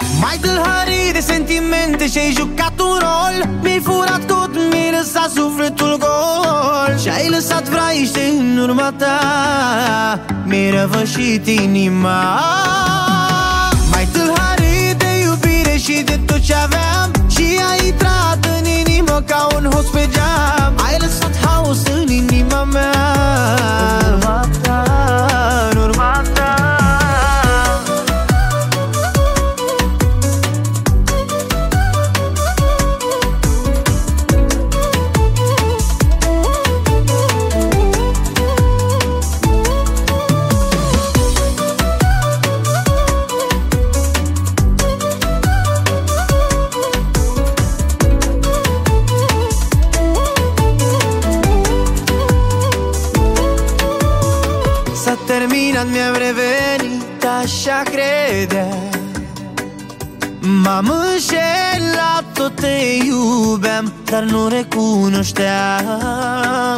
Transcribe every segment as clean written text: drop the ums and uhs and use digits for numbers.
Mai tâlhărit de sentimente și-ai jucat un rol. Mi-ai furat tot, mi-ai lăsat sufletul gol. Și-ai lăsat vraiște în urma ta, mi-ai răvășit inima. Mai tâlhărit de iubire și de tot ce aveam, și ai intrat în inimă ca un hoț pe geam. Ai lăsat haos în inima mea, în urma ta, în urma ta. S-a terminat, mi-am revenit, așa credea. M-am înșelat, tot te iubeam, dar nu recunoșteam.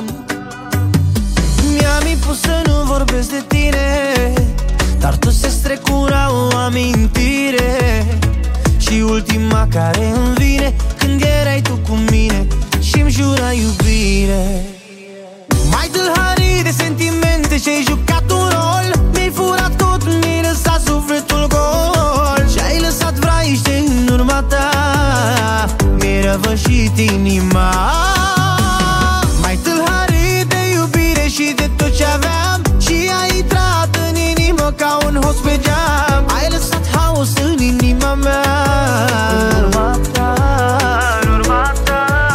Mi-am impus să nu vorbesc de tine, dar tu se strecura o amintire. Și ultima care îmi vine, când erai tu cu mine și-mi jura iubire. Mai tâlhărit de sentimente și-ai jucat un rol. Mi-ai furat tot, mi-ai lăsat sufletul gol. Și-ai lăsat vraiște în urma ta, mi-ai răvășit inima. Mai tâlhărit de iubire și de tot ce aveam, și ai intrat în inimă ca un hoț pe geam. Ai lăsat haos în inima mea, în urma ta, în urma ta.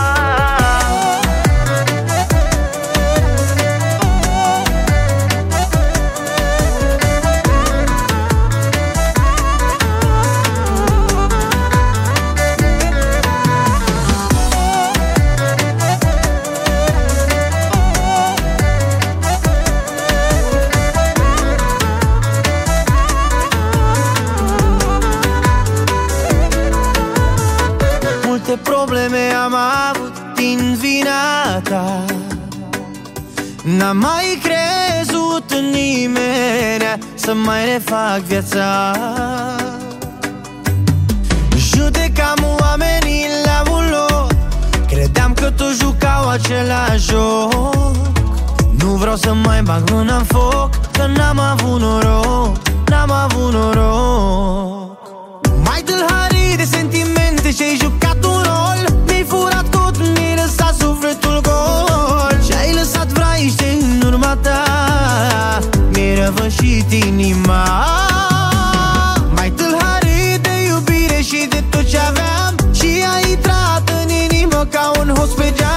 Multe probleme am avut din vina ta, n-am mai crezut în nimeni să mai refac viața. Judecam oamenii la un loc, credeam că toți jucau același joc. Nu vreau să mai bag mâna în foc, că n-am avut noroc, n-am avut noroc. Mai tâlhărit de sentimente și-ai jucat un rol. Mi-ai furat tot, mi-ai lăsat sufletul gol. Și-ai lăsat vraiște în urma ta, mi-ai răvășit inima. Mai tâlhărit de iubire și de tot ce aveam, și ai intrat în inimă ca un hoț pe geam.